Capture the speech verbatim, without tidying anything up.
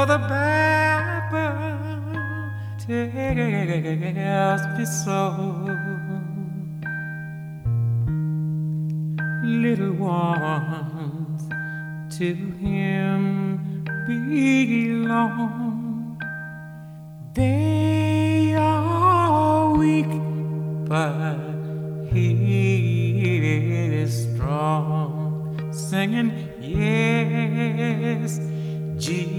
the Bible tells me so. Little ones to him belong. They are weak, but he is strong, singing, yes, Jesus.